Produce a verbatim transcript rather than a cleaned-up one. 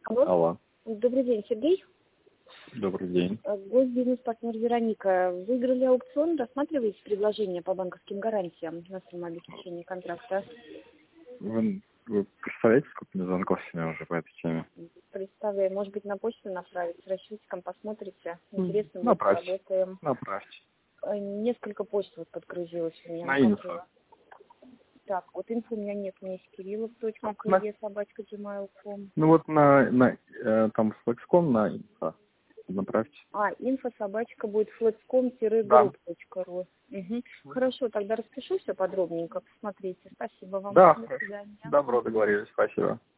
Алло. Алло. Добрый день, Сергей. Добрый день. Э, Госбизнес-партнер Вероника. Выиграли аукцион, рассматриваете предложение по банковским гарантиям на самообеспечение контракта? Вы, вы представляете, сколько мне звонков сегодня уже по этой теме? Представляю, может быть, на почту направить, с расчетиком посмотрите. Интересно, будет, Направьте. работаем. Направьте. Э, Несколько почт вот подгрузилось у меня. На накопило. инфо. Так, вот инфо у меня нет, у меня есть Кириллов, точка, На- кз, собачка, gmail точка ком. Ну вот на, на э, там с Flexcom на инфо. Направьте. А, инфо собачка будет flexcom Да. group точка ру. Угу. Хорошо, тогда распишу все подробненько, посмотрите. Спасибо вам. Да, До хорошо. свидания. Добро, договорились. Спасибо.